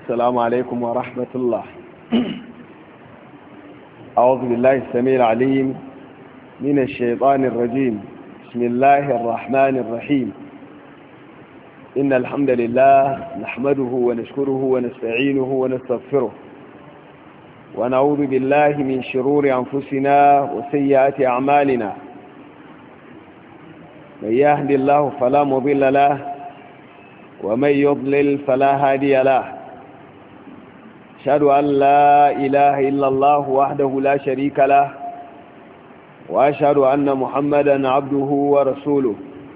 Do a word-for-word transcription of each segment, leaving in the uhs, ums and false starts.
السلام عليكم ورحمة الله. أعوذ بالله السميع العليم من الشيطان الرجيم. بسم الله الرحمن الرحيم. إن الحمد لله نحمده ونشكره ونستعينه ونستغفره ونعوذ بالله من شرور أنفسنا وسيئات أعمالنا. من يهد الله فلا مضل له ومن يضلل فلا هادي له. أشهد أن لا إله إلا الله وحده لا شريك له وأشهد أن محمدا عبده ورسوله.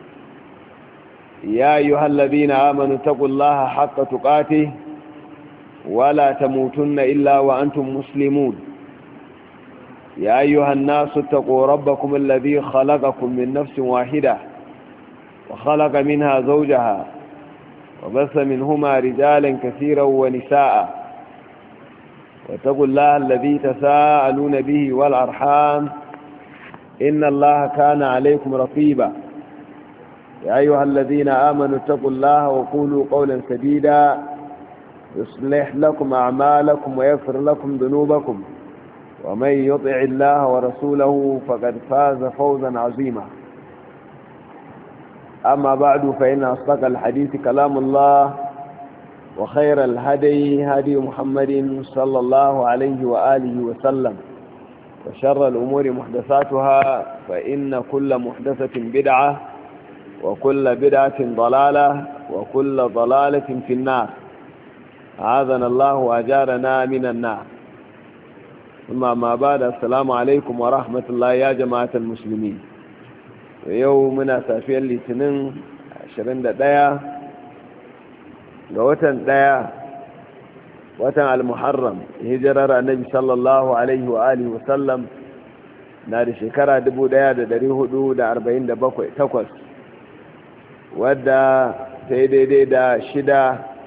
يا أيها الذين آمنوا اتقوا الله حق تقاته ولا تموتن إلا وأنتم مسلمون. يا أيها الناس اتقوا ربكم الذي خلقكم من نفس واحدة وخلق منها زوجها وبث منهما رجالا كثيرا ونساء. واتقوا الله الذي تساءلون به والأرحام إن الله كان عليكم رقيبا. يا أيها الذين آمنوا اتقوا الله وقولوا قولا سديدا يصلح لكم أعمالكم ويغفر لكم ذنوبكم ومن يطع الله ورسوله فقد فاز فوزا عظيما. أما بعد فإن أصدق الحديث كلام الله وخير الهدي هدي محمد صلى الله عليه وآله وسلم وشر الأمور محدثاتها فإن كل محدثة بدعة وكل بدعة ضلالة وكل ضلالة في النار. أعاذنا الله وأجارنا من النار. ثم ما بعد، السلام عليكم ورحمة الله يا جماعة المسلمين. يومنا سافيا لتنين عشرين دقيقة ووتن دقيقة وتن المحرم هجرر النبي صلى الله عليه وآله وسلم نار شكرا دبو دقيقة دريه دو دا أربعين دا بقوي تقوس wadda sai daidai da shida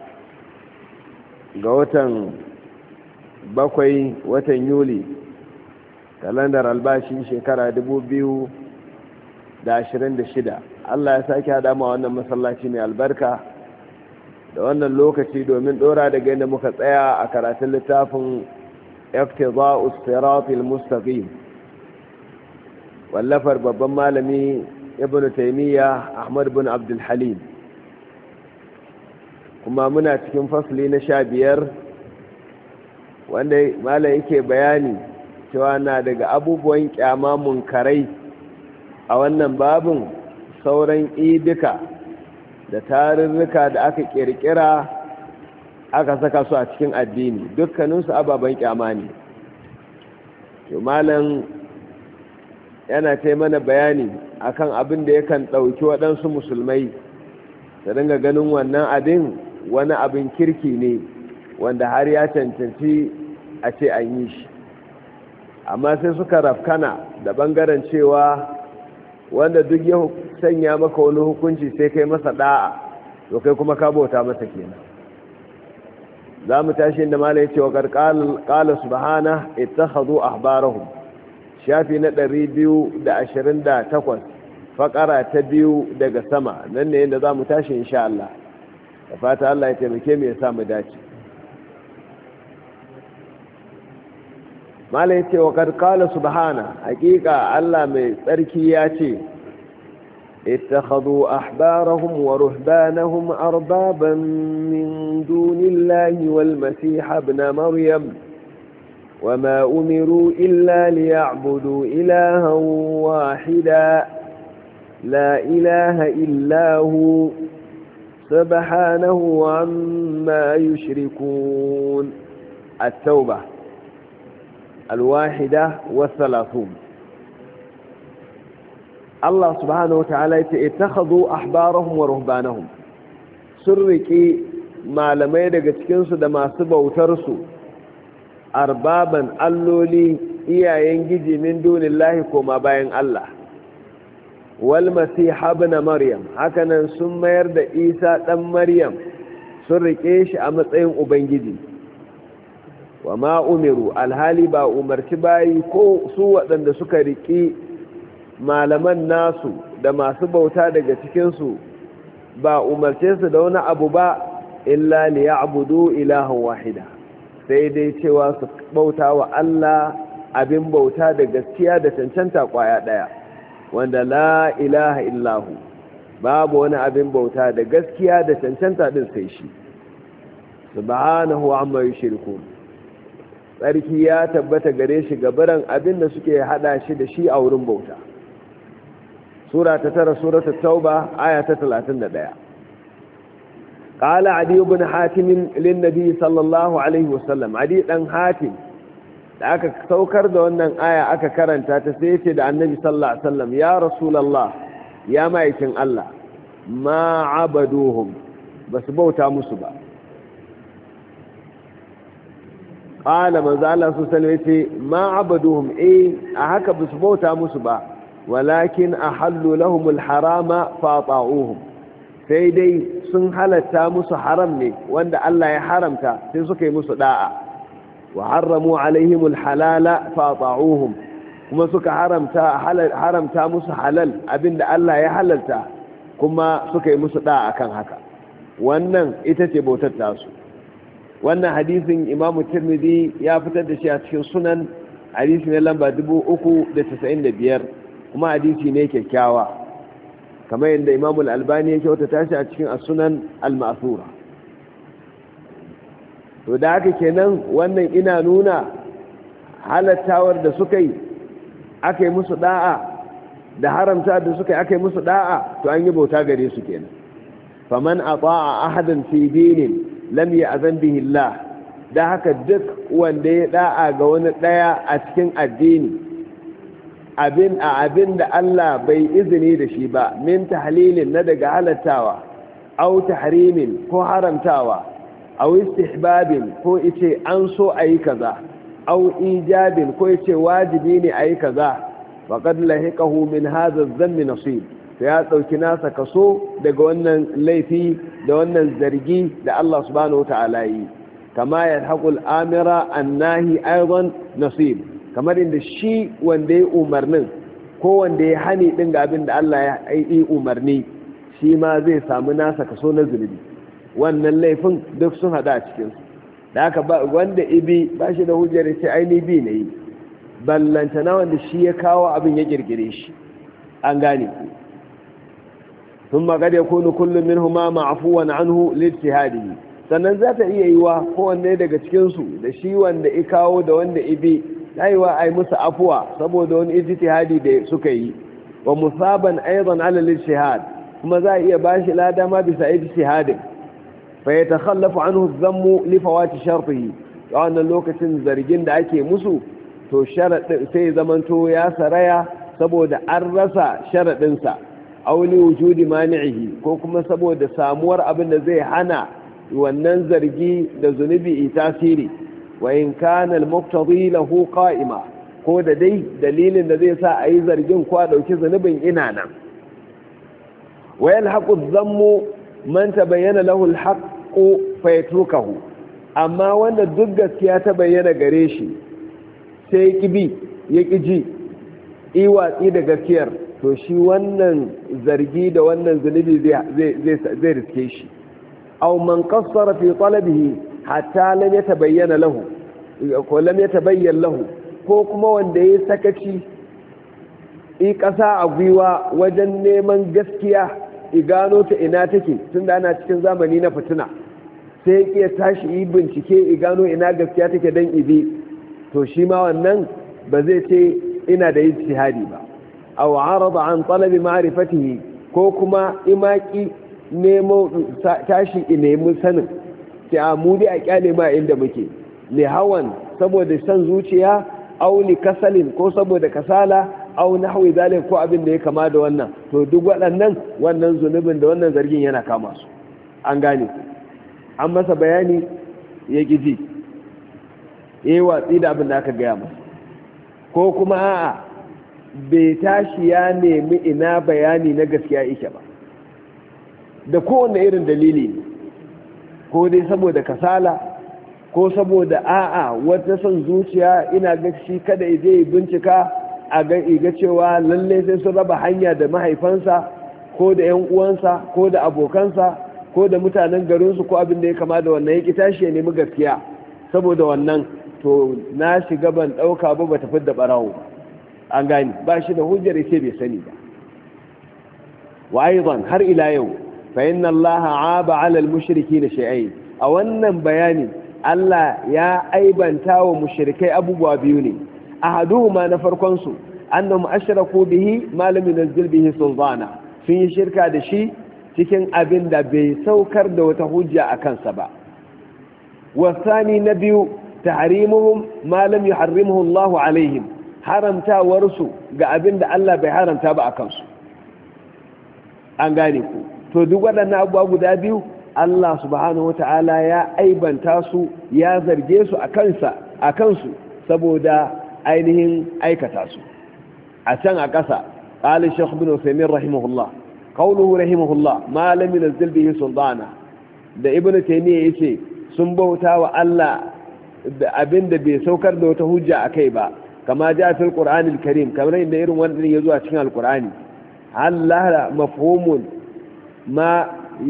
ga watan bakwai watan yuli kalandar albashi shekara dubu biyu da ashirin da shida. Allah ya sake haɗa ma wannan masallaci mai albarka da wannan lokaci domin ɗora daga inda muka tsaya a karatun littafin iqtida'us siratil mustaqim wallafar babban malami ibn taymiya ahmad bin abdul halim. kuma muna cikin fasli na sha biyar wanda malam yake bayani cewa na daga abubuwan kyama munkarai a wannan babin sauran idika da tarurruka da aka kirkira aka saka su a cikin addini, dukkaninsu ababen kyama ne. malam yana ta mana bayani akan abin da yakan ɗauki waɗansu musulmai da dinga ganin wannan abin wani abin kirki ne wanda har ya cancanci a ce an yi shi, amma sai suka rafkana da ɓangaren cewa wanda duk ya sanya maka wani hukunci sai kai masa ɗa'a to kai kuma ka bauta masa kenan. za mu tashi inda mala ya ce wa ƙarƙalar subhana ittakhadhu ahbarahum, shafi na ɗari biyu da ashirin da takwas faƙara ta biyu daga sama. nan ne yadda za mu tashi insha Allah, da fata Allah ya taimake mu ya sa mu dace. mala ya ce wa ƙarƙala subhana, haƙiƙa Allah mai tsarki ya ce ittakhadhu ahbarahum wa ruhbanahum arbaban min dunillahi wal masih ibn maryam وما أمروا إلا ليعبدوا إلها واحدا لا إله إلا هو سبحانه عما يشركون. التوبة الواحدة والثلاثون. الله سبحانه وتعالى اتخذوا أحبارهم ورهبانهم، سرقي ما لم يدق تكنسوا دما سبوا وترسوا arbaban alloli iyayen giji min dunillahi koma bayan Allah, wal masih ibn maryam, hakanan sun mayar da Isa dan Maryam sun rike shi a matsayin ubangiji. wa ma umiru, alhali ba umarci bayi ko su waɗanda suka riki malaman nasu da masu bauta daga cikinsu ba umarce su da wani abu ba illa liya'budu ilahan wahida sai dai cewa su bauta wa Allah abin bauta da gaskiya da cancanta kwaya daya wanda la ilaha illahu babu wani abin bauta da gaskiya da cancanta din sai shi subhanahu amma yushrikun tsarki ya tabbata gare shi gabaran abin da suke hada shi da shi a wurin bauta sura ta tara suratul tauba aya ta talatin da ɗaya قال عدي بن حاتم للنبي صلى الله عليه وسلم عدي دان حاتم da aka saukar da wannan aya aka karanta ta sai ce da annabi sallallahu alaihi wasallam ya rasulullah ya maikin Allah ma abaduhum basu bauta musu ba qala manzo Allah sallallahu alaihi wasallam ma abaduhum eh a haka basu bauta musu ba walakin ahallu lahumul harama fa ta'uhum sai dai sun halatta musu haram ne wanda Allah ya haramta sai suka yi musu da'a wa harramu alaihimul halala fa ta'uhum kuma suka haramta haramta musu halal abinda Allah ya halalta kuma suka yi musu da'a kan haka wannan ita ce bautar tasu wannan hadisin Imam Tirmidhi ya fitar da shi a cikin sunan hadisi ne lamba dubu uku da casa'in da biyar kuma hadisi ne kyakkyawa kamar yadda Imam Al-Albani ya kyauta tashi a cikin as-Sunan al-Ma'thura to da haka kenan wannan ina nuna halattawar da suka yi aka yi musu da'a da haramta da suka yi aka yi musu da'a to an yi bauta gare su kenan faman ata'a ahadan fi dinin lam ya'zan bihi Allah da haka duk wanda ya da'a ga wani daya a cikin addini abin a abin da Allah bai izini da shi ba min tahlilin na daga halattawa au tahrimin ko haramtawa au istihbabin ko ice an so ayi kaza au ijabin ko ice wajibi ne ayi kaza faqad lahiqahu min hadha adh-dhanbi nasib ya dauki nasa kaso daga wannan laifi da wannan zargi da Allah subhanahu wataala yi kama yalhaqul amira annahi aidan nasib kamar inda shi wanda ya umarnin ko wanda ya hani din ga abin da Allah ya yi umarni shi ma zai samu nasa kaso na zunubi wannan laifin duk sun hada a cikin su da haka ba wanda ibi ba shi da hujjar ya ce aini bi ne ballanta na wanda shi ya kawo abin ya kirkire shi an gane ku ثم قد يكون كل منهما معفوا عنه لاجتهاده sannan za ta iya yiwa kowanne daga cikinsu da shi wanda ya kawo da wanda ibi aiwa ai musu afuwa saboda wani ijtihadi da suka yi wa musaban aidan ala al-ijtihad kuma za iya bashi lada ma bisa ijtihadin fa yatakhallafu anhu adh-dhammu li fawati shartihi wannan lokacin zargin da ake musu to sharadin sai zamanto ya saraya saboda an rasa sharadin sa aw li wujudi mani'ihi ko kuma saboda samuwar abin da zai hana wannan zargi da zunubi tasiri wa in kana al-muqtadi lahu qa'ima ko da dai dalilin da zai sa ayi zargin ko a dauki zanubin ina nan wa yalhaqu adh-dhammu man tabayyana lahu al-haqqu fa yatrukahu amma wanda duk gaskiya ta bayyana gare shi sai kibi ya kiji iwatsi da gaskiyar to shi wannan zargi da wannan zunubi zai zai zai riske shi aw man qassara fi talabihi hatta lam yatabayyana lahu ko lam yatabayyan lahu ko kuma wanda yayi sakaci i kasa a gwiwa wajen neman gaskiya i gano ta ina take tunda ana cikin zamani na fitina sai ya tashi yi bincike i gano ina gaskiya take dan ibi to shi ma wannan ba zai ce ina da ijtihadi ba aw arada an talabi ma'rifatihi ko kuma imaki nemo tashi i nemi sanin sai a mu dai a kyale ma inda muke li hawan saboda san zuciya aw li kasalin ko saboda kasala aw nahwi zalik ko abin da ya kama da wannan to duk waɗannan wannan zunubin da wannan zargin yana kama su an gane an masa bayani ya giji eh watsi da abin da aka gaya masa ko kuma a'a bai tashi ya nemi ina bayani na gaskiya yake ba da kowane irin dalili ne ko dai saboda kasala ko saboda a'a wata son zuciya ina ga shi kada je bincika a ga iga cewa lalle sai sun raba hanya da mahaifansa ko da yan uwansa ko da abokansa ko da mutanen garinsu ko abin da ya kama da wannan ya ki tashi ya nemi gaskiya saboda wannan to na shiga ban ɗauka ba ba tafi da ɓarawo an gani ba shi da hujjar ya ce bai sani ba wa aizan har ila yau fa inna allaha aba ala al-mushriki na shay'ain a wannan bayani Allah ya aibanta wa mushrikai abubuwa biyu ne ahaduhuma na farkon su annahum ashraku bihi ma lam yunzil bihi sultana sun yi shirka da shi cikin abin da bai saukar da wata hujja a kansa ba wasani na biyu tahrimuhum ma lam yuharrimuhu Allah alaihim haramtawar su ga abin da Allah bai haramta ba a kansu an gane ku to duk waɗannan abubuwa guda biyu Allah subhanahu wata'ala ya aibanta su ya zarge su a kansa a kansu saboda ainihin aikata su a can a ƙasa qala shaykh ibn Uthaymeen rahimahullah qawluhu rahimahullah ma lam yunzil bihi sultana da ibn Taymiyyah yace sun bauta wa Allah da abinda bai saukar da wata hujja akai ba kama ja fil qur'anil karim kamar inda irin wannan yazo a cikin alqur'ani Allah mafhumun ma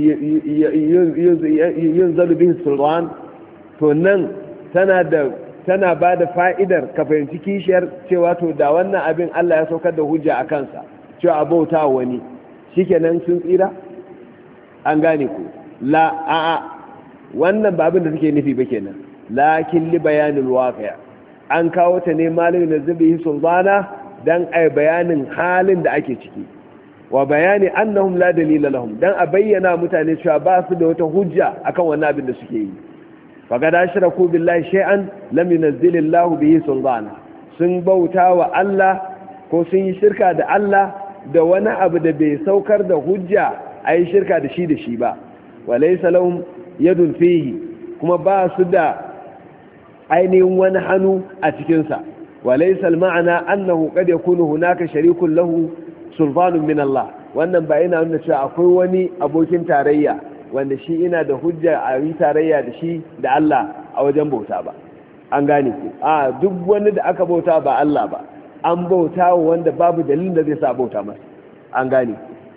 yunzalu bihi sultan to nan tana da tana ba da fa'idar ka fahimci kishiyar cewa to da wannan abin Allah ya saukar da hujja a kansa cewa abauta wani shikenan sun tsira an gane ku la a'a wannan ba abin da suke nufi ba kenan lakin li bayanil waqi' an kawo ta ne malamin nazibi sultana dan ai bayanin halin da ake ciki wa bayani annahum la dalila lahum dan a bayyana mutane cewa ba su da wata hujja akan wannan abin da suke yi faqad ashraku billahi shay'an lam yunzilillahu bihi sultana sun bauta wa Allah ko sun yi shirka da Allah da wani abu da bai saukar da hujja ayi shirka da shi da shi ba walaysa lahum yadun fihi kuma ba su da ainihin wani hannu a cikin sa walaysa al-ma'na annahu qad yakunu hunaka sharikun lahu sulfanun min Allah wannan ba yana nuna cewa akwai wani abokin tarayya wanda shi ina da hujja a yi tarayya da shi da Allah a wajen bauta ba an gane ku a duk wani da aka bauta ba Allah ba an bauta wanda babu dalilin da zai sa bauta masa an gane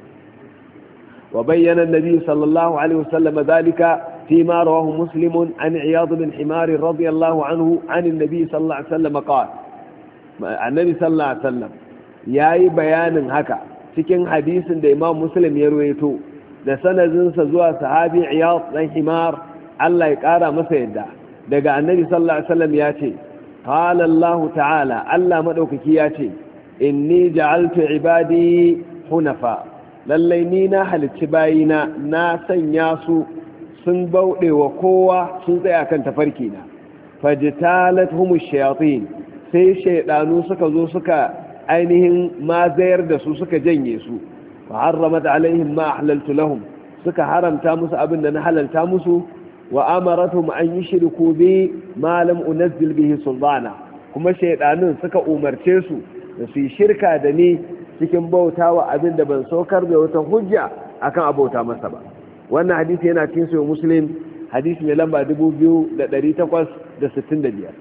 wa bayyana annabi sallallahu alaihi wasallam zalika فيما رواه مسلم عن عياض بن حمار رضي الله عنه عن النبي صلى الله عليه وسلم قال النبي صلى الله عليه وسلم ya yi bayanin haka cikin hadisin da imam muslim ya ruwaito da sanadinsa zuwa sahabi iyad dan himar Allah ya kara masa yadda daga annabi sallallahu alaihi wasallam ya ce qala Allah ta'ala Allah madaukaki ya ce inni ja'altu ibadi hunafa lallai ni na halicci bayina na sanya su sun bauɗe wa kowa sun tsaya kan tafarki na fajtalathum ash-shayatin sai shaydanu suka zo suka ainihin ma zayar da su suka janye su fa harramat alaihim ma ahlaltu lahum suka haramta musu abin da na halalta musu wa amaratuhum an yushriku bi ma lam unzil bihi sultana kuma shaydanun suka umarce su da su shirka da ni cikin bautawa abin da ban saukar da wata hujja akan abauta masa ba wannan hadisi yana cikin sahih muslim hadisi mai lamba dubu biyu da ɗari takwas da sittin da biyar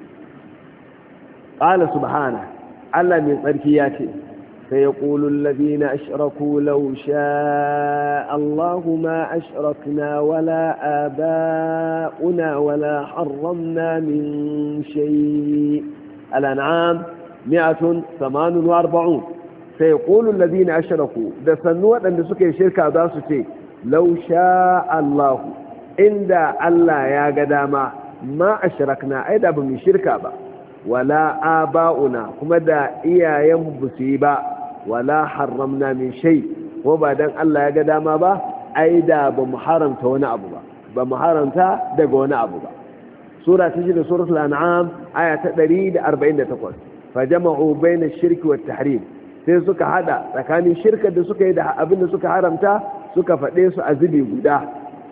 qala subhanahu Allah mai tsarki ya ce sai ya ƙulun labina ashiraku lausha Allahu ma ashirakna wala aba'una wala harramna min shayi al'an'am mi'atun samanun wa arba'un sai ya ƙulun labina ashiraku da sannu waɗanda suka yi shirka za su ce lausha Allahu inda Allah ya ga dama ma ashirakna ai da ba mu shirka ba wala aba'una kuma da iyayen ba su yi ba wala haramna min shay ko ba dan Allah ya ga dama ba ai da ba mu haramta wani abu ba ba mu haramta daga wani abu ba sura ta shida suratul an'am aya ta ɗari da arba'in da takwas fa jama'u bayna ash-shirki wat tahrim sai suka hada tsakanin shirka da suka yi da abin da suka haramta suka faɗe su a zubi guda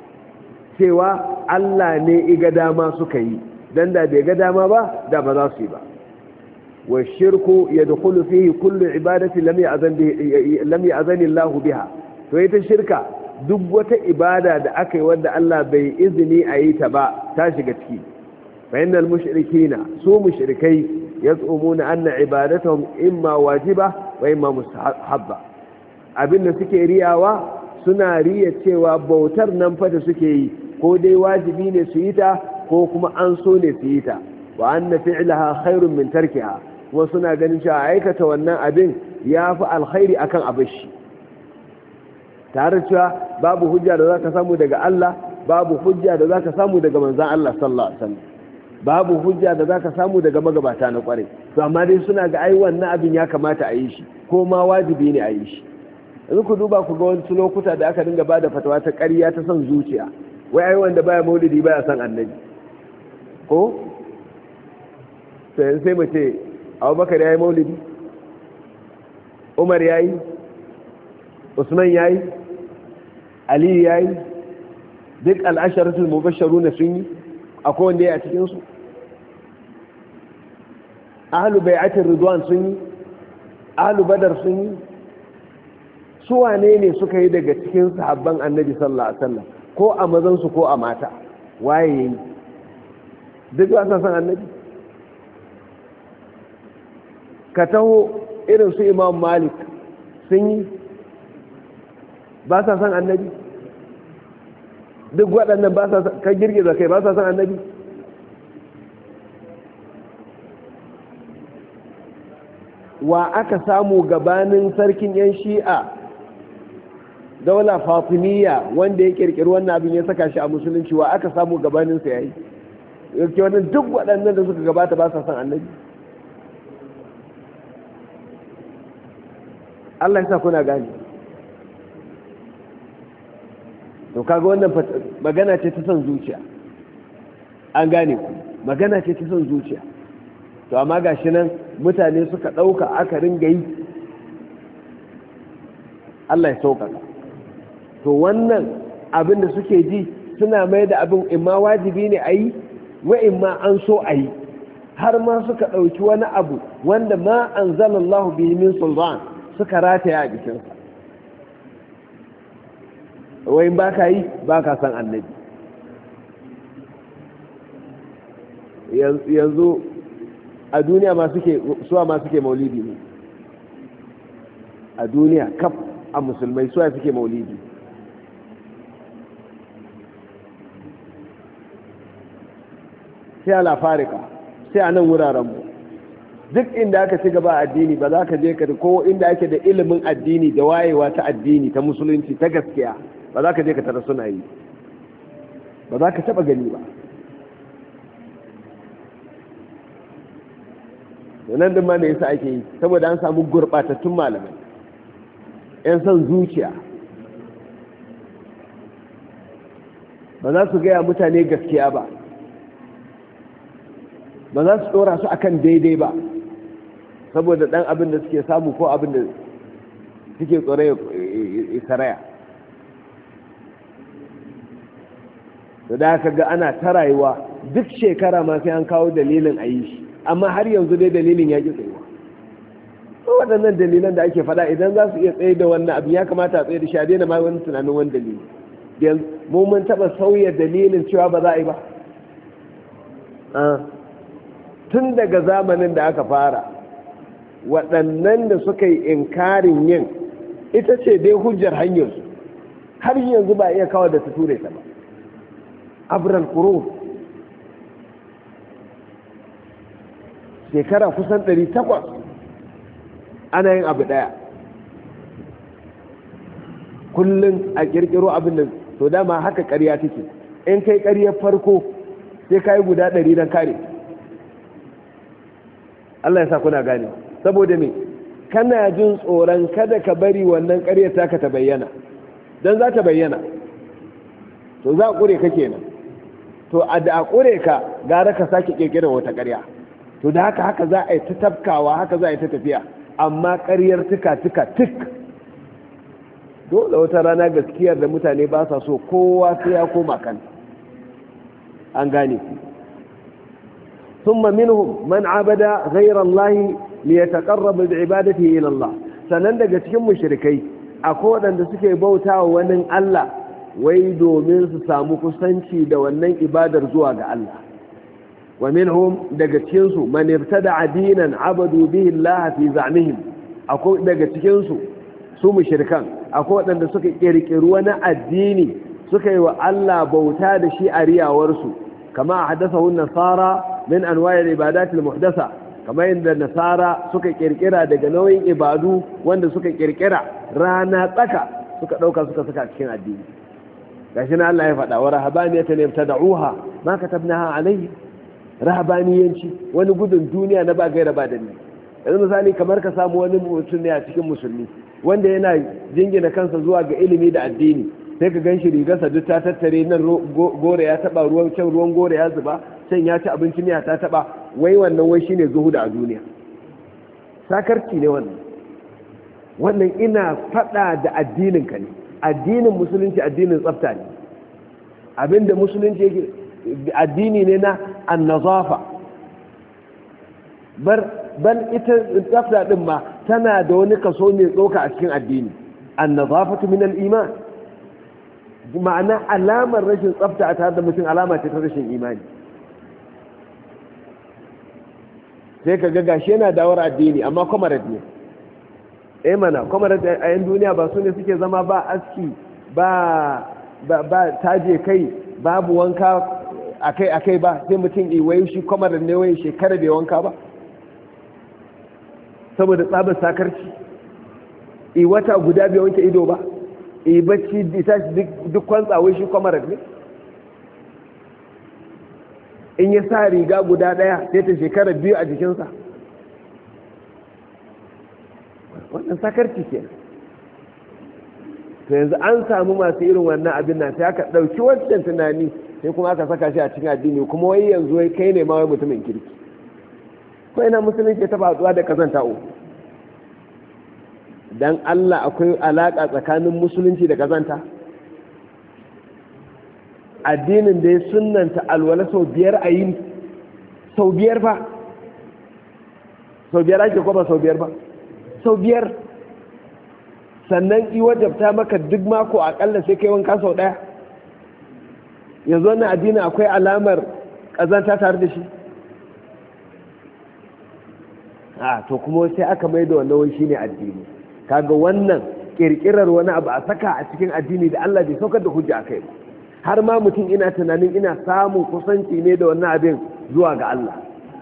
cewa Allah ne iga dama suka yi dan da bai ga dama ba da ba za su yi ba wa shirku yadkhulu fihi kullu ibadati lam ya'zan bihi lam ya'zan Allah biha to ita shirka duk wata ibada da aka yi wanda Allah bai izini a yi ta ba ta shiga ciki fa innal mushrikina su mushrikai yaz'umuna anna ibadatuhum imma wajiba wa imma mustahabba abinda suke riyawa suna riya cewa bautar nan fa da suke yi ko dai wajibi ne su yi ta ko kuma an so ne su yi ta wa anna fi'laha khairun min tarkiha kuma suna ganin cewa aikata wannan abin yafi alkhairi akan abashi tare cewa babu hujja da zaka samu daga Allah babu hujja da zaka samu daga manzon Allah sallallahu alaihi wasallam babu hujja da zaka samu daga magabata na kware to amma dai suna ga ai wannan abin ya kamata a yi shi ko ma wajibi ne a yi shi yanzu ku duba ku ga wasu lokuta da aka dinga bada fatawa ta ƙarya ta son zuciya wai ai wanda baya maulidi baya san annabi ko sai sai mu ce Abubakar yayi maulidi Umar yayi Usman yayi Ali yayi duk al-asharatul mubashshirun sun yi akwai wanda ya a cikin su ahlu bai'atir ridwan sun yi ahlu badar sun yi su wane ne suka yi daga cikin sahabban annabi sallallahu alaihi wasallam ko a mazan su ko a mata waye yayi duk ba san annabi ka taho irin su imam malik sun yi ba sa san annabi duk waɗannan ba sa ka girgiza kai ba sa san annabi wa aka samu gabanin sarkin yan shi'a daula fatimiyya wanda ya kirkiri wannan abin ya saka shi a musulunci wa aka samu gabaninsa ya yi yake wannan duk waɗannan da suka gabata ba sa san annabi Allah ya sa kuna gani to kaga wannan magana ce ta son zuciya an gane ku magana ce ta son zuciya to amma gashi nan mutane suka ɗauka aka ringa yi Allah ya sauƙaƙa to wannan abin da suke ji suna mai da abin imma wajibi ne a yi wa imma an so a yi har ma suka ɗauki wani abu wanda ma an zalallahu bihi min sultan suka rataya a jikinsa wai ba ka yi ba ka san annabi yanzu a duniya ma suke suwa ma suke maulidi ne a duniya kaf a musulmai suwa suke maulidi sai a lafarika sai a nan wurarenmu duk inda aka ci gaba addini ba za ka je ka ko inda ake da ilimin addini da wayewa ta addini ta musulunci ta gaskiya ba za ka je ka tara suna yi ba za ka taba gani ba nan din ma ne yasa ake yi saboda an samu gurbatattun malamai yan son zuciya ba za su gaya mutane gaskiya ba ba za su dora su akan daidai ba saboda dan abin da suke samu ko abin da suke tsore isaraya da da aka ga ana ta rayuwa duk shekara ma sai an kawo dalilin a yi shi amma har yanzu dai dalilin ya ƙi tsayuwa to waɗannan dalilan da ake faɗa idan za su iya tsaye da wannan abin ya kamata a tsaye da shi a daina ma wani tunanin wani dalili mu mun taɓa sauya dalilin cewa ba za a yi ba tun daga zamanin da aka fara waɗannan da suka yi inkarin yin ita ce dai hujjar hanyarsu har yanzu ba iya kawo da ta ture ta ba abral qurun shekara kusan ɗari takwas ana yin abu ɗaya kullum a ƙirƙiro abin da to dama haka ƙarya take in kai ƙaryar farko sai ka yi guda ɗari don kare Allah ya sa kuna gane saboda me kana jin tsoron kada ka bari wannan ƙaryar taka ta bayyana don za ta bayyana to za a ƙure ka kenan to a da a ƙure ka gara ka sake ƙirƙirar wata ƙarya to da haka haka za a yi ta tafkawa haka za a yi ta tafiya amma ƙaryar tuka tuka tuk dole wata rana gaskiyar da mutane ba sa so kowa sai ya koma kan an gane ku ثم منهم من عبد غير الله ليتقرب بعبادته الى الله sanan daga cikin mushrikai akwai wanda suke bautawa wani Allah wai domin su samu kusanci da wannan ibadar zuwa ga Allah wa minhum daga cikin su man ibtada dinan abadu bihi Allah fi za'mihim akwai daga cikin su su mushrikan akwai waɗanda suka kirkiri wani addini suka yi wa Allah bauta da shi a riyawarsu kama hadathahu nasara min anwa'il ibadat al-muhdasa kama inda nasara suka kirkira daga nauyin ibadu wanda suka kirkira rana tsaka suka dauka suka saka cikin addini gashi na Allah ya faɗa wa rahabaniyatan yabtada'uha ma katabnaha alayhi rahabaniyanci wani gudun duniya na ba gaira ba dalili yanzu misali kamar ka samu wani mutum ne a cikin musulmi wanda yana jingina kansa zuwa ga ilimi da addini sai ka ganshi rigarsa duk ta tattare nan gore ya taba ruwan can ruwan gore ya zuba can ya ci abinci miya ta taba wai wannan wai shine zuhuda a duniya sakarci ne wannan wannan ina fada da addinin ka ne addinin musulunci addinin tsafta ne abinda musulunci yake addini ne na annazafa bar ban ita tsafta din ma tana da wani kaso mai tsoka a cikin addini annazafatu min al-iman ma'ana alamar rashin tsafta a tare da mutum alama ce ta rashin imani sai ka ga gashi yana dawar addini amma kwamarad ne eh mana kwamarad a yan duniya ba su ne suke zama ba aski ba ba taje kai babu wanka akai akai ba sai mutum iwaye shi kwamarad ne waye shekara bai wanka ba saboda tsabar sakarci i wata guda bai wanke ido ba i bacci duk kwantsawai shi kwamarar ne in ya sa riga guda daya sai ta shekara biyu a jikinsa wannan sakarci ke to yanzu an samu masu irin wannan abin nan sai aka ɗauki wancan tunani sai kuma aka saka shi a cikin addini kuma wai yanzu wai kai ne ma wai mutumin kirki ko ina musulunci ta faɗuwa da kazanta o dan Allah akwai alaka tsakanin musulunci da kazanta addinin da ya sunnanta alwala sau biyar a yini sau biyar fa sau biyar ake ko ba sau biyar ba sau biyar sannan i wajabta maka duk mako akalla sai kai wanka sau daya yanzu wannan addinin akwai alamar kazanta tare da shi a to kuma sai aka mai da wannan wai shine addini kaga wannan kirkirar wani abu a saka a cikin addini da Allah bai saukar da hujja akai ba har ma mutum ina tunanin ina samun kusanci ne da wannan abin zuwa ga Allah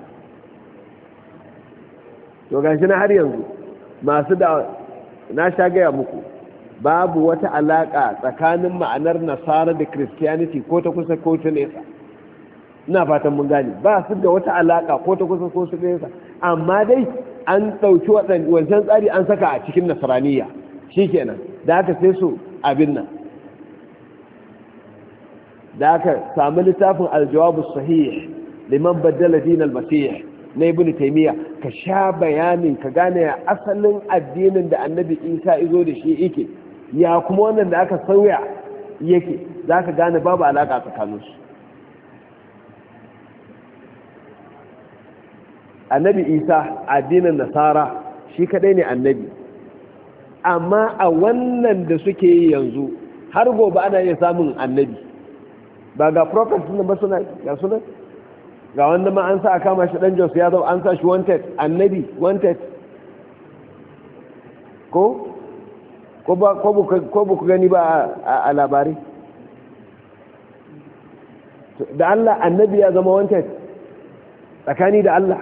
to gashi na har yanzu masu da na sha gaya muku babu wata alaka tsakanin ma'anar nasara da christianity ko ta kusa ko ta nesa ina fatan mun gane ba su da wata alaka ko ta kusa ko ta nesa amma dai an ɗauki wancan tsari an saka a cikin nasaraniya shi kenan da aka sai su abin nan da aka sami littafin aljawabu sahih liman baddala dinal masih na ibn taymiya ka sha bayanin ka gane ya asalin addinin da annabi isa izo da shi yake ya kuma wannan da aka sauya yake za ka gane babu alaka tsakaninsu annabi isa addinin nasara shi kadai ne annabi amma a wannan da suke yi yanzu har gobe ana iya samun annabi ba ga prophet suna ba suna ga suna ga wanda ma an sa a kama shi dan jos ya zo an sa shi wanted annabi wanted ko ko ba ko ba ku gani ba a labari da Allah annabi ya zama wanted tsakani da Allah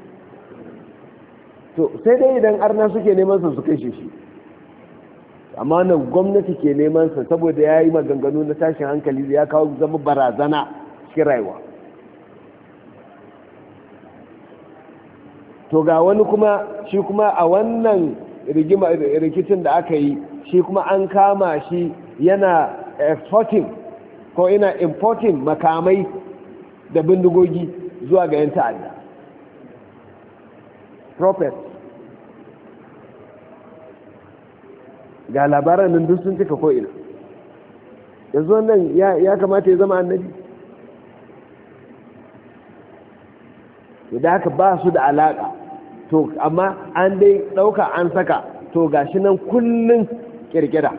to sai dai idan arna suke neman sa su kashe shi amma nan gwamnati ke neman sa saboda ya yi maganganu na tashin hankali ya kawo zama barazana cikin rayuwa to ga wani kuma shi kuma a wannan rigima rikicin da aka yi shi kuma an kama shi yana exporting ko ina importing makamai da bindigogi zuwa ga 'yan ta'adda prophet ga labaran nan duk sun cika ko'ina yanzu wannan ya kamata ya zama annabi da haka ba su da alaƙa to amma an dai ɗauka an saka to gashi nan kullum ƙirƙira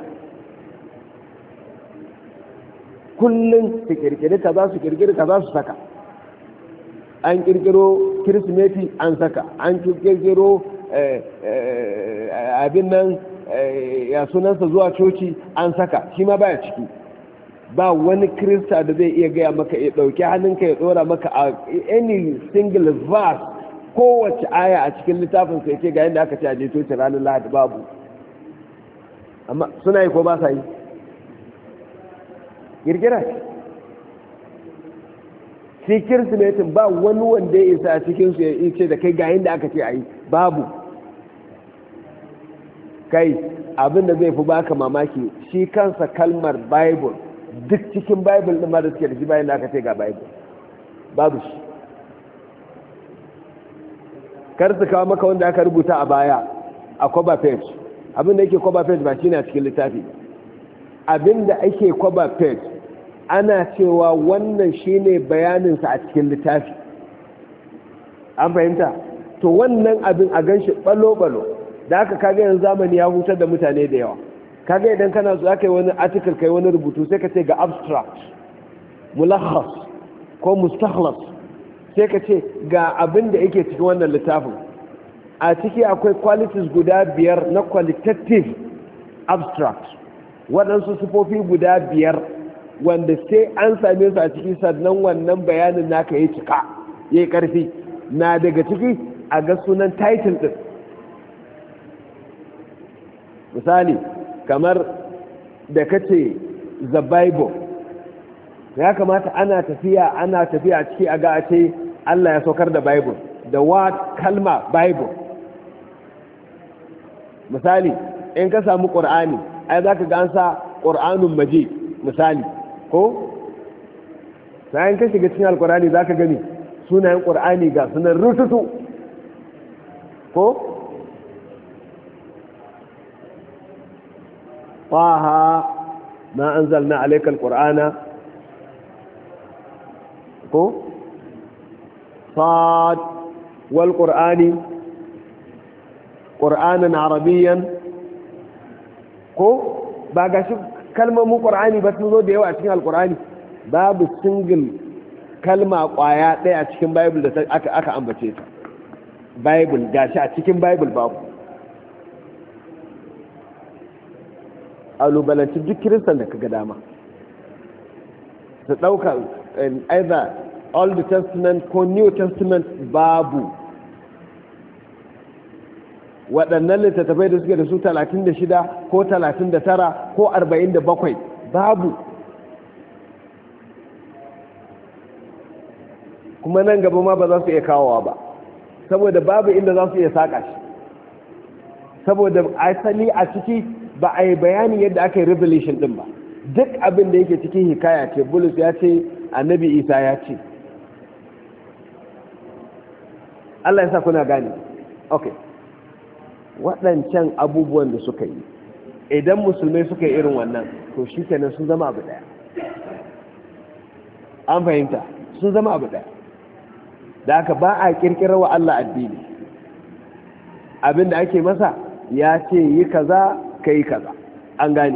kullum su ƙirƙiri ka za su ƙirƙiri ka za su saka an ƙirƙiro kirsimeti an saka an ƙirƙiro abin nan ya sunansa zuwa coci an saka shi ma baya ciki. Ba wani kirista da zai iya gaya maka ya ɗauki hannunka ya ɗora maka a any single verse kowace aya a cikin littafin sai ce ga yadda aka ce a je coci ranar lahadi, babu. Amma suna yi ko ba sa yi? Girgira shi kirsimetin ba wani wanda ya isa a cikinsu ya ce da kai ga yadda aka ce a yi, babu. Kai abinda zai fi baka mamaki shi kansa kalmar bible duk cikin bible ɗin ma da suke da shi bayan da aka ce ga bible babu shi. Kar su kawo maka wanda aka rubuta a baya a cover page. Abinda yake cover page ba shi ne a cikin littafi. Abinda ake cover page ana cewa wannan shine bayaninsa a cikin littafi. An fahimta? To wannan abin a ganshi balo-balo da aka kaga yanzu zamani ya hutar da mutane da yawa. Kaga idan kana so aka yi wani article kai wani rubutu sai ka ce ga abstract, mulakhas ko mustakhlas, sai ka ce ga abin da yake cikin wannan littafin. A ciki akwai qualities guda biyar na qualitative abstract, waɗansu sifofi guda biyar wanda sai an same su a ciki sannan wannan bayanin naka ya cika ya yi ƙarfi. Na daga ciki a ga sunan title ɗin. Misali kamar da kace the bible, ya kamata ana tafiya ana tafiya a ciki a ga a ce Allah ya saukar da bible, da word kalma bible. Misali in ka samu qur'ani ai zaka ga an sa qur'anun majid misali ko sai in ka shiga cikin alqur'ani zaka gani sunayen qur'ani ga sunan rututu ko طه ما أنزلنا عليك القرآن كو صاد والقرآن قرآنا عربيا كو باقا شوف كلمة مو قرآني بس نزود يوع أتكين القرآن باب السنجل كلمة قايات ليه أتكين بايبل أكا أكا أمبتيتا بايبل جاشا أتكين بايبل باب alubalanci duk kiristan da kaga dama su ɗauka either old testament ko new testament babu. waɗannan littattafai da suke da su talatin da shida ko talatin da tara ko arba'in da bakwai babu. kuma nan gaba ma ba za su iya kawowa ba saboda babu inda za su iya saƙa shi, saboda asali a ciki ba a yi bayanin yadda aka yi revelation din ba. Duk abin da yake cikin hikaya ce, Bulus ya ce, annabi Isa ya ce. Allah ya sa kuna gani. Ok, waɗancan abubuwan da suka yi, idan musulmai suka yi irin wannan, to shi kenan sun zama abu ɗaya. An fahimta, sun zama abu ɗaya. Da aka ba a ƙirƙirar wa Allah addini. Abin da ake masa ya ce yi kaza kai kaza, an gane.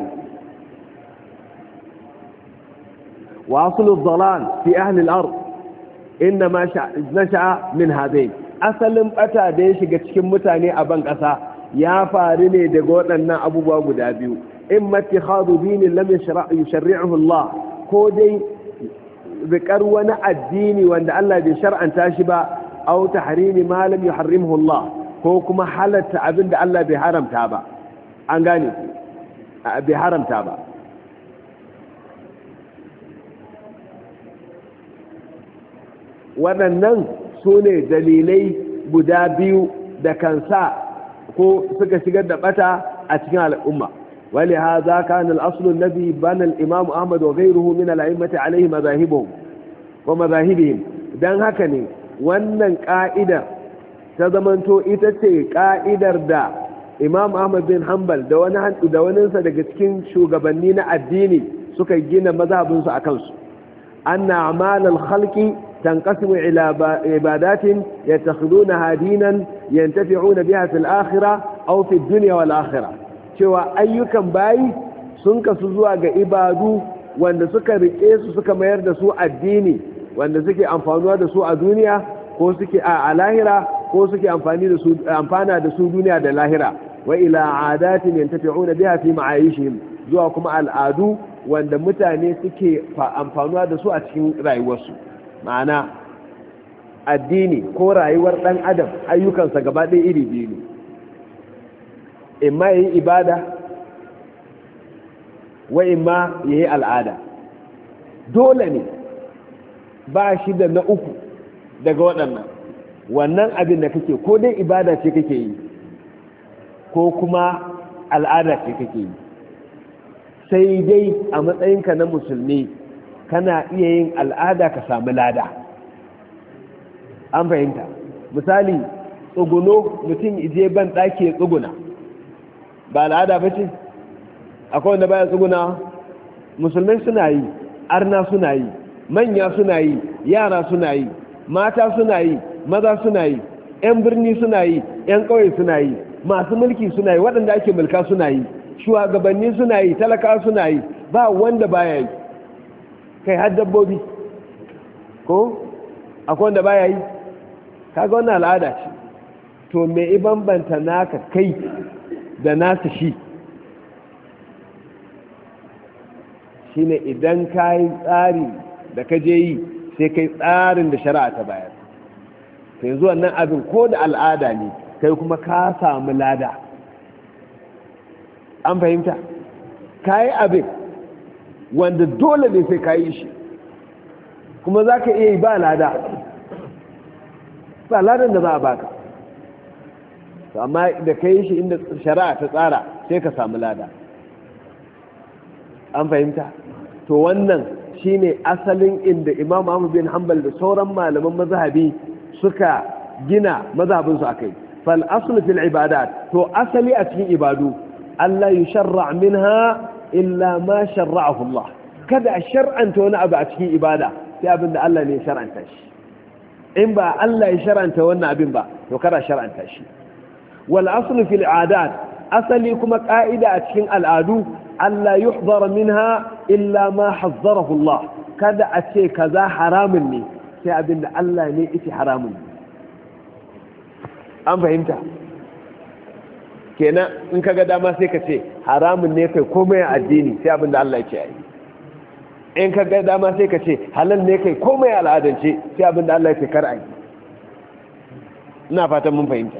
wa aslu ad-dalal fi ahli al-ard inma nasha'a min hadain. asalin bata da ya shiga cikin mutane a ban kasa ya faru ne daga waɗannan abubuwa guda biyu, imma ittikhadu dinin lam yusharri'uhu Allah, ko dai zikar wani addini wanda Allah bai shar'anta shi ba, aw tahrimi ma lam yuharrimhu Allah, ko kuma halatta abinda Allah bai haramta ba. An gane bai haramta ba. waɗannan su ne dalilai guda biyu da kansa ko suka shigar da bata a cikin al'umma. wali hadha kana al-asl alladhi bana al-imam Ahmad wa ghayruhu min al-a'immati alayhi madhahibuhum wa madhahibihim. dan haka ne wannan ka'ida ta zamanto ita ce ka'idar da Imam Ahmad bin Hanbal da wani hannu da waninsa daga cikin shugabanni na addini suka gina mazhabinsu a kansu. anna a'malal khalqi tanqasimu ila ibadatin yattakhidunaha dinan yantafi'una biha fil akhirah aw fi dunya wal akhirah. cewa ayyukan bayi sun kasu zuwa ga ibadu wanda suka rike su suka mayar da su addini wanda suke amfanuwa da su a duniya ko suke a lahira ko suke amfani da su amfana da su duniya da lahira. wa ila adatin yantafi'una biha fi ma'ayishihim zuwa kuma al'adu wanda mutane suke amfanuwa da su a cikin rayuwarsu. Ma'ana addini ko rayuwar dan adam ayyukansa gaba ɗaya iri biyu ne, imma yayi ibada wa imma yayi al'ada. Dole ne ba shi da na uku daga waɗannan. Wannan abin da kake ko dai ibada ce kake yi ko kuma al'ada ce kake yi, sai dai a matsayinka na musulmi kana iya yin al'ada ka samu lada. An fahimta? Misali, tsuguno, mutum ije ban ɗaki ya tsuguna, ba al'ada ba ce? Akwai wanda baya tsuguna? Musulmai suna yi, arna suna yi, manya suna yi, yara suna yi, mata suna yi, maza suna yi, 'yan birni suna yi, 'yan ƙauye suna yi, masu mulki suna yi, waɗanda ake mulka suna yi, shugabanni suna yi, talaka suna yi, ba wanda baya yi. Kai har dabbobi ko akwai wanda baya yi? Kaga wannan al'ada ce. To me i bambanta naka kai da nasa shi? Shine idan ka yi tsari da ka je yi sai kai tsarin da shari'a ta bayar. Sai yanzu wannan abin ko da al'ada ne kai kuma ka samu lada. An fahimta? Ka yi abin wanda dole ne sai ka yi shi, kuma za ka iya yi ba lada, ba ladan da za a baka. Amma da ka yi shi inda shari'a ta tsara sai ka samu lada. An fahimta? To wannan shine asalin inda Imam Ahmad bin Hanbal da sauran malaman mazhabi suka gina mazhabinsu akai. Fal aslu fil ibadat, to asali a cikin ibadu Allah yusharra minha illa ma sharra'ahu Allah. Kada a shar'anta wani abu a cikin ibada sai abin da Allah ne ya shar'anta shi. In ba Allah ya shar'anta wannan abin ba, to kada shar'anta shi. Wal aslu fil adat, asali kuma ka'ida a cikin al'adu Allah yuhdar minha illa ma hazzarahu Allah. Kada a ce kaza haramun ne sai abin da Allah ne yake haramun ne. An fahimta? Kenan in kaga dama sai ka ce haramun ne kai komai a addini sai abin da Allah yake yi. In kaga dama sai ka ce halal ne kai komai a al'adance sai abin da Allah yake kar a yi. Ina fatan mun fahimta.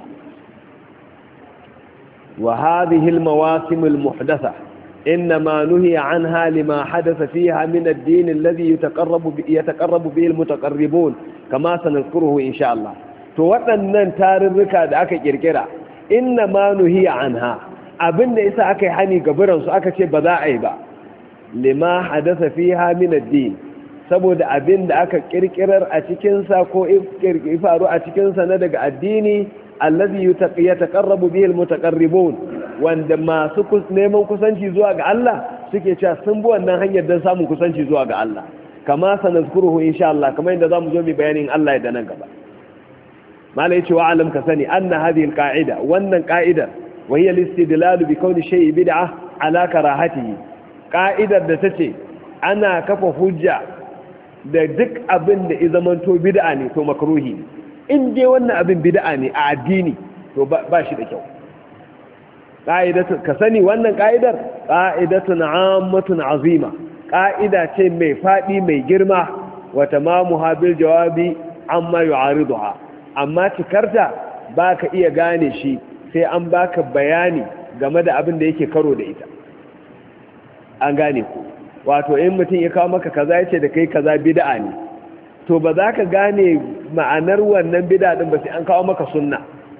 Wa hadhihi al-mawasim al-muhdatha إنما نهي عنها لما حدث فيها من الدين الذي يتقرب يتقرب به المتقربون كما سنذكره إن شاء الله. توطنن تارركا da aka kirkira إنما نهي عنها, abinda yasa aka yi hani gaburan su aka ce ba za a yi ba, lima hadatha fiha min ad-din, saboda abinda aka kirkirar a cikin sa ko faru a cikin sa na daga addini allazi yataqarrabu bihi almutaqarribun, wanda masu neman kusanci zuwa ga Allah suke cewa sun bi wannan hanyar don samun kusanci zuwa ga Allah, kama sanazkuruhu insha Allah, kamar yadda zamu zo mu bayanin Allah da nan gaba. malai yace wa alam ka sani anna hadhihi alqa'ida, wannan qa'idar wa hiya al-istidlal bi kawni shay'i bid'ah ala karahatihi, qa'idar da tace ana kafa hujja da duk abin da ya zamanto bid'a ne to makruhi, in dai wannan abin bid'a ne a addini to ba shi da kyau. Ƙa'idatu ka sani wannan ƙa'idar ƙa'idatun ammatun azima, ƙa'ida ce mai faɗi mai girma, wa tamamuha bil jawabi amma yu'ariduha, amma cikarta baka iya gane shi sai an baka bayani game da abin da yake karo da ita. An gane ku, wato in mutum ya kawo maka kaza yace da kai kaza bid'a ne, to ba za ka gane ma'anar wannan bid'a din ba sai an kawo maka sunna.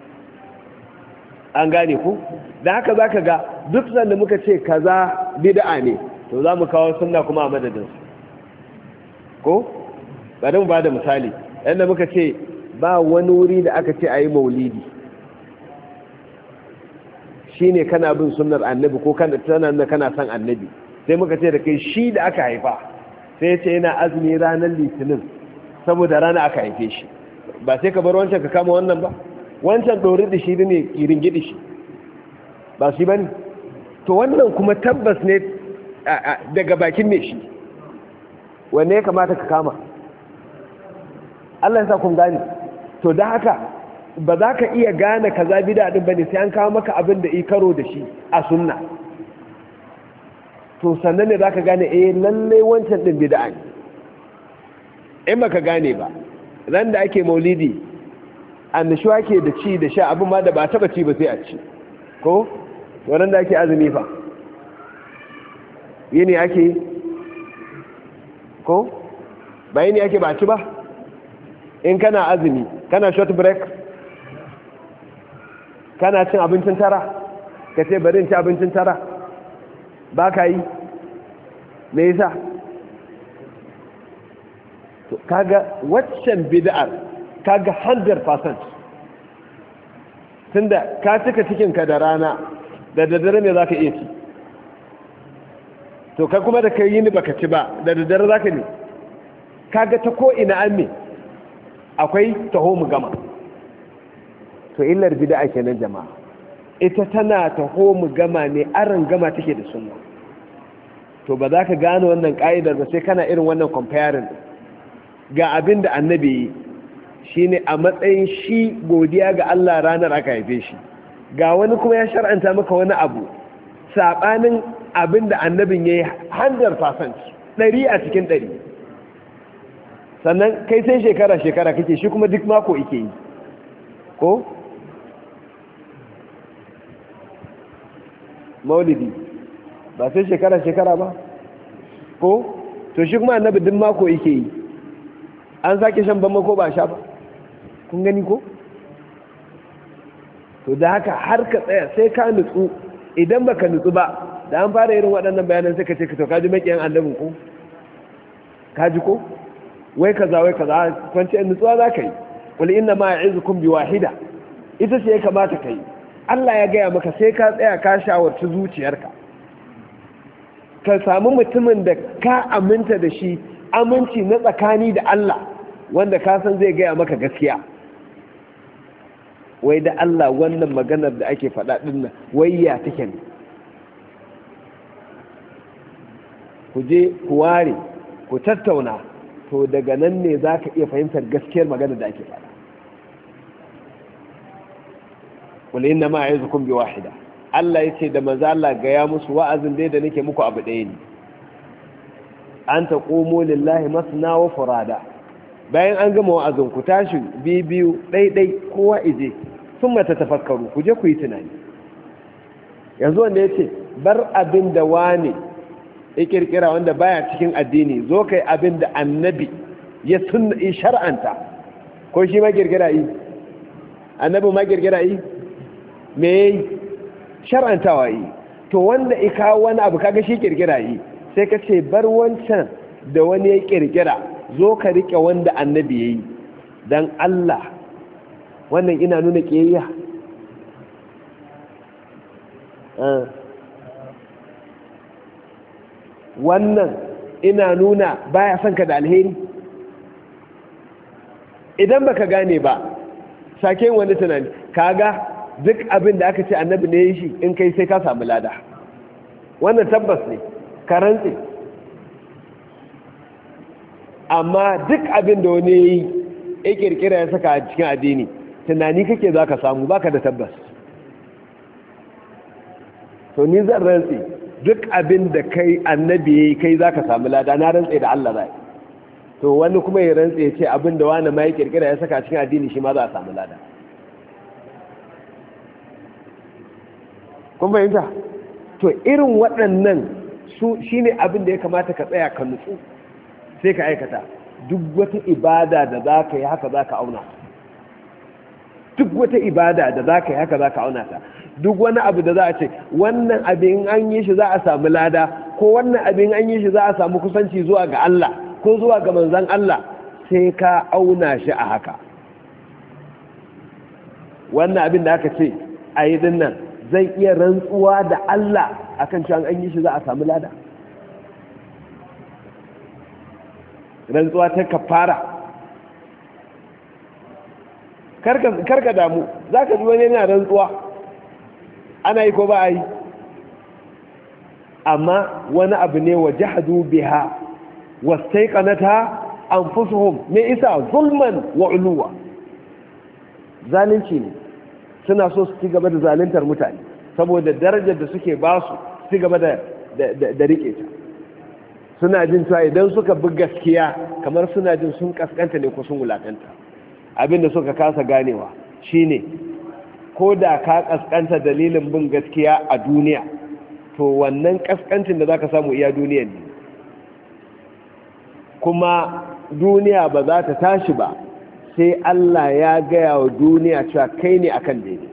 An gane ku, da haka za ka ga duk sanda muka ce kaza bid'a ne to za mu kawo sunna kuma a madadinsu ko? bari mu ba da misali, yadda muka ce ba wani wuri da aka ce a yi maulidi shi ne kana bin sunnar annabi ko kana kana son annabi, sai muka ce da kai shi da aka haifa sai ya ce yana azumi ranar litinin saboda rana aka haife shi, ba sai ka bar wancan ka kama wannan ba? Wancan ɗori da shi ne irin gidi shi ba shi ba ne, to wannan kuma tabbas ne daga bakin ne shi, wanne ya kamata ka kama? Allah ya sa kun gani. To da haka ba za ka iya gane kaza bid'a din bane sai an kawo maka abin da ikaro da shi a sunna, to sannan ne za ka gane eh lallai wancan din bid'a ne. in baka gane ba, ran da ake maulidi annashuwa ke da ci da sha abin ma da ba taba ci ba sai a ci ko, ran da ake azumi fa yini ake ko ba yini ake ba ci ba. in kana azumi kana short break, kana cin abincin tara ka ce bari in ci abincin tara, ba ka yi me yasa? to kaga waccan bid'ar kaga one hundred percent tunda ka cika cikinka da rana da daddare me zaka iya ci, to kai kuma da kai yini baka ci ba da daddare zaka ne, kaga ta ko ina an me akwai taho mu gama. to illar bid'a kenan jama'a, ita tana taho mu gama ne, aran gama take da sunna. to ba za ka gane wannan ka'idar ba sai kana irin wannan comparing ga abin da annabi shi ne a matsayin shi godiya ga Allah ranar aka haife shi, ga wani kuma ya shar'anta maka wani abu saɓanin abin da annabin ya yi one hundred percent ɗari a cikin ɗari, sannan kai sai shekara-shekara kake, shi kuma duk mako ike yi ko maulidi ba sai shekara-shekara ba ko, to shi kuma annabi duk mako ike yi, an sake shan ban ko ba sha ba, kun gani ko? to da haka har ka tsaya sai ka nutsu, idan baka nutsu ba da an fara irin waɗannan bayanan sai ka ce ka to kaji makiyan annabin ko kaji ko wai kaza wai kaza, kwanci nutsuwa za ka yi. qul inna ma ya'izukum bi wahida, ita ce ya kamata ka yi. Allah ya gaya maka sai ka tsaya ka shawarci zuciyarka, ka samu mutumin da ka aminta da shi aminci na tsakani da Allah, wanda ka san zai gaya maka gaskiya. wai da Allah wannan maganar da ake faɗa ɗin nan wai ya take ne? ku je ku ware ku tattauna, to daga nan ne za ka iya fahimtar gaskiyar maganar da ake faɗa. wale inna ma ya'izukum bi wahida, Allah yace da manzo Allah ga ya musu wa'azin dai da nake muku abu ɗaya ne, an taqumu lillahi masna wa furada. bayan an gama wa'azin ku tashi bibiyu ɗaiɗai kowa ije sun mata tafakkaru, ku je ku yi tunani. yanzu wanda ya ce bar abin da wane ya kirkira wanda baya cikin addini, zo kai abin da annabi ya sunna shar'anta, ko shi ma kirkira yi? annabi ma kirkira yi? me yayi? shar'antawa yi. to wanda ya kawo wani abu kaga shi kirkira yi, sai ka ce bar wancan da wani ya kirkira, zo ka rike wanda annabi yayi. dan Allah wannan ina nuna kiyayya? wannan ina nuna baya son ka da alheri? idan baka gane ba sake wani tunani, kaga duk abin da aka ce annabi ne shi in kai sai ka samu lada, wannan tabbas ne, ka rantse. amma duk abin da wani yi ya kirkira ya saka a cikin addini, tunani kake za ka samu, baka da tabbas. to ni zan rantse duk abin da kai annabi ya yi kai za ka samu lada, na rantse da Allah zai. to wani kuma ya rantse ya ce abin da wani ma ya kirkira ya saka a cikin addini shi ma za a samu lada. kun fahimta? to irin waɗannan su shine abin da ya kamata ka tsaya ka nutsu sai ka aikata. duk wata ibada da za ka yi haka za ka auna, duk wata ibada da za ka yi haka za ka auna ta. duk wani abu da za a ce wannan abin an yi shi za a samu lada, ko wannan abin an yi shi za a samu kusanci zuwa ga Allah ko zuwa ga manzan Allah, sai ka auna shi a haka. wannan abin da aka ce a yi dinnan zai iya rantsuwa da Allah akan cewa an yi shi za a samu lada? rantsuwa ta kafara. karka damu, za ka ji wani yana rantsuwa ana yi ko ba a yi, amma wani abu ne wa jahadu biha wastaiqanata anfusuhum me isa zulman wa uluwa, zalunci ne suna so su ci gaba da zaluntar mutane saboda darajar da suke ba su ci gaba da da rike ta suna jin cewa idan suka bi gaskiya kamar suna jin sun kaskanta ne ko sun wulakanta abinda suka kasa ganewa shine ko da ka kaskanta dalilin bin gaskiya a duniya to wannan kaskancin da zaka samu iya duniyan ne kuma duniya ba za ta tashi ba sai Allah ya gaya wa duniya cewa kai ne akan daidai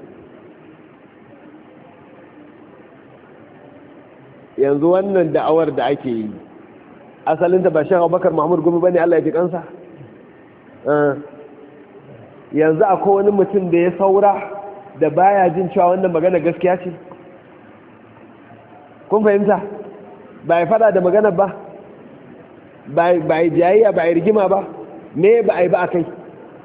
yanzu wannan da'awar da ake yi asalinta ba shi Abubakar Mahmud Gumi bane Allah ya ji kansa yanzu akwai wani mutum da ya saura da baya jin cewa wannan magana gaskiya ce kun fahimta ba ya fada da magana ba ba yi jayayya ba yi rigima ba me ba a yi ba a kai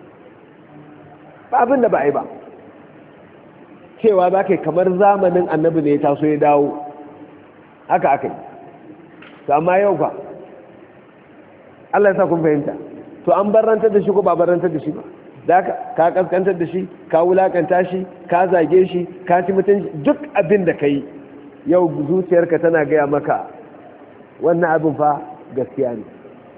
ba abin da ba a yi ba cewa za ka yi kamar zamanin annabi ne ya taso ya dawo haka aka yi to amma yau ba Allah ya sa kun fahimta to an barantar da shi ko ba barantar da shi ba da ka kaskantar da shi ka wulakanta shi ka zage shi ka ci mutunci duk abin da ka yi yau zuciyarka tana gaya maka wannan abin fa gaskiya ne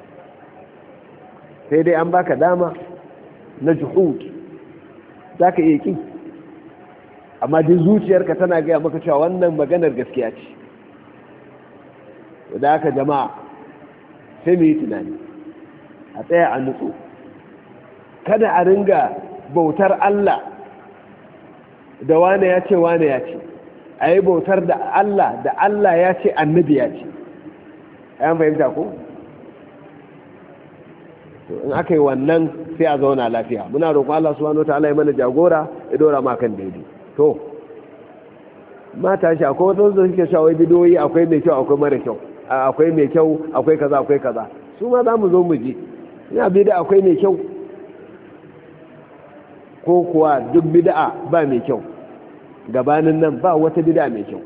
sai dai an baka dama na juhud za ka iya ki amma duk zuciyarka tana gaya maka cewa wannan maganar gaskiya ce da haka jama'a sai mu yi tunani a tsaya a nutsu kada a ringa bautar Allah da wane ya ce wane ya ce a yi bautar da Allah da Allah ya ce annabi ya ce ayan fahimta ko? to in aka yi wannan sai a zauna lafiya muna roƙon Allah subhanahu wataala ya mana jagora ya dora ma kan daidai to mata shi akwai wata wanda suke shawai bidiyoyi akwai mai kyau akwai mara kyau akwai mai kyau akwai kaza akwai kaza su ma za mu zo mu ji ina bida akwai mai kyau ko kuwa duk bid'a ba mai kyau gabanin nan ba wata bid'a mai kyau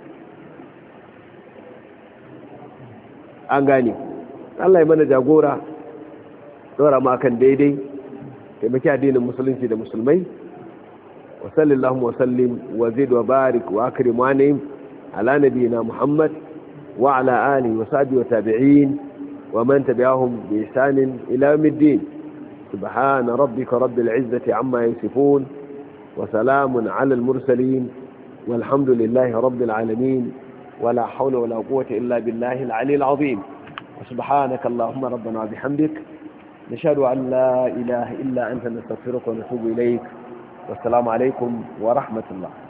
an gane Allah ya mana jagora dora ma kan daidai taimaki addinin musulunci da musulmai wa sallallahu wa sallim wa zid wa barik wa akrim wa nim ala nabiyina Muhammad wa ala alihi wa sahbihi wa tabi'in wa man tabi'ahum bi ihsan ila yawmiddin سبحان ربك رب العزة عما يصفون وسلام على المرسلين والحمد لله رب العالمين ولا حول ولا قوة إلا بالله العلي العظيم وسبحانك اللهم ربنا وبحمدك نشهد أن لا إله إلا أنت نستغفرك ونتوب إليك والسلام عليكم ورحمة الله